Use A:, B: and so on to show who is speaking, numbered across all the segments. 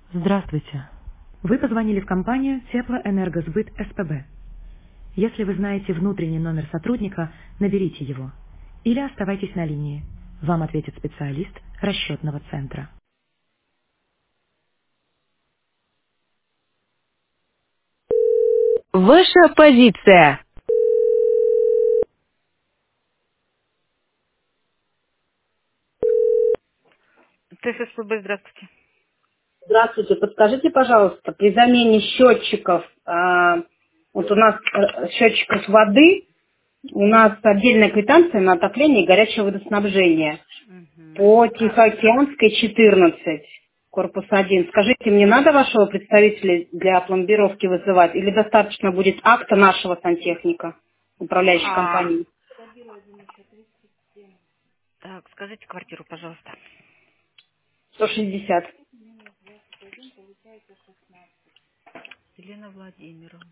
A: Здравствуйте. Вы позвонили в компанию Теплоэнергосбыт СПБ. Если вы знаете внутренний номер сотрудника, наберите его. Или оставайтесь на линии. Вам ответит специалист расчетного центра. Ваша позиция. ТССПБ, здравствуйте.
B: Здравствуйте, подскажите, пожалуйста, при замене счетчиков, вот у нас счетчиков воды, у нас отдельная квитанция на отопление и горячее водоснабжение
A: Мгм.
B: по Тихоокеанской 14, корпус 1. Скажите, мне надо вашего представителя для пломбировки вызывать или достаточно будет акта нашего сантехника, управляющей
A: А,
B: компании?
A: так, скажите квартиру, пожалуйста.
B: 160.
A: Елена Владимировна.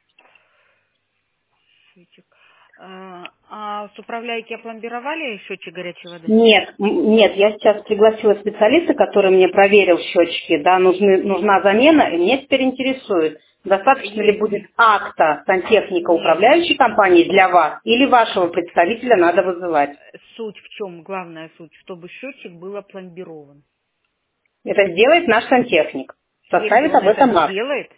A: Счетчик. С управляйки опломбировали счетчик горячей воды?
B: Нет, нет, я сейчас пригласила специалиста, который мне проверил счетчики, да, нужна замена, и меня теперь интересует, достаточно ли будет акта сантехника
A: Нет.
B: управляющей компании для вас, или вашего представителя надо вызывать.
A: Суть в чем? Главная суть, чтобы счетчик был опломбирован.
B: Это сделает наш сантехник,
A: Если
B: составит
A: он
B: об
A: это
B: этом акт.
A: сделает,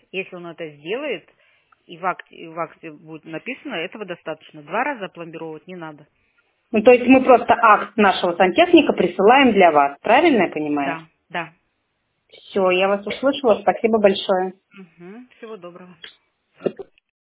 A: и в акте будет написано, этого достаточно. 2 раза опломбировать не надо.
B: Ну, то есть мы просто акт нашего сантехника присылаем для вас, правильно я понимаю?
A: Да, да.
B: Все, я вас услышала, спасибо большое.
A: Мгм. Всего доброго.